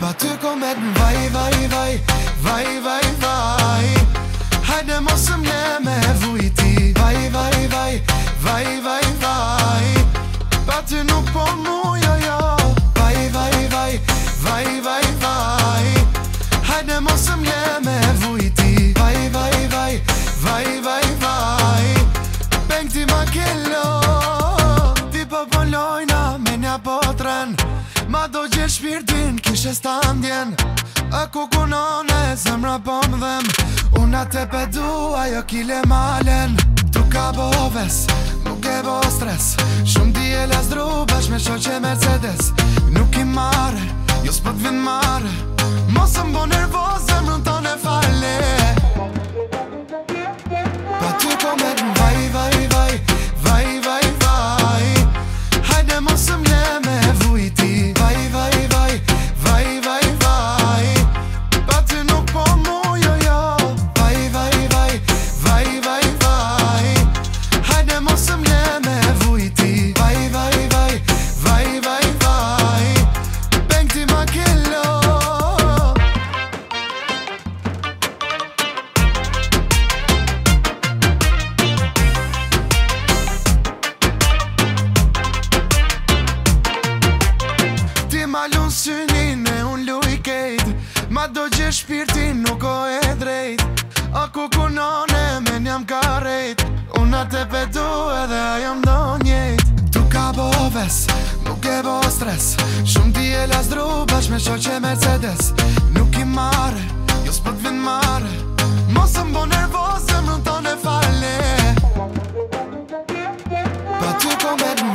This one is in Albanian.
Pa ty komet m'vaj, vaj, vaj, vaj, vaj, vaj. Hajde mos m'le me vujti. Vaj, vaj, vaj, vaj, vaj, vaj. Pa ty nuk po mu, jo, jo. Vaj, vaj, vaj, vaj, vaj, vaj. Hajde mos m'le me vujti. Vaj, vaj, vaj, vaj, vaj, vaj. Beng ti ma kello. Ti po polojna me nja potren. Ma do gjesh shpirtin, kishe sta ndjen. A ku kunone, zemra po m'dhem. Una te pedu, ajo kile malen. Tu ka boves, nuk e bo stres. Shumë di e lazdru, bash me shoqe Mercedes. Nuk i mare, jo s'po t'vin mare. Mos m'bo nervoz, zemrën tone fale. Pa ty komet m'vaj, vaj, vaj, vaj, vaj, vaj. Hajde mos m'le me vujti. Vaj, vaj, vaj, vaj, vaj, vaj. Pa ty nuk po mu, jo, jo. Vaj, vaj, vaj, vaj, vaj, vaj. Hajde mos m'le me vujti. Vaj, vaj, vaj, vaj, vaj, vaj. Beng ti ma kello. Ti ma lun synin e un luj kejt. Ma do gjesh shpirtin nuk o e drejt. A ku kunone me njam ka rejt. Una te pedu edhe ajo mdo njejt. Tu ka boves, nuk e bo stres. Shumë ti e lazdru bash me shoqe Mercedes. Nuk i mare, jo s'po t'vin mare. Mos m'bo nervoz, zemrën tone fale. Pa ty komet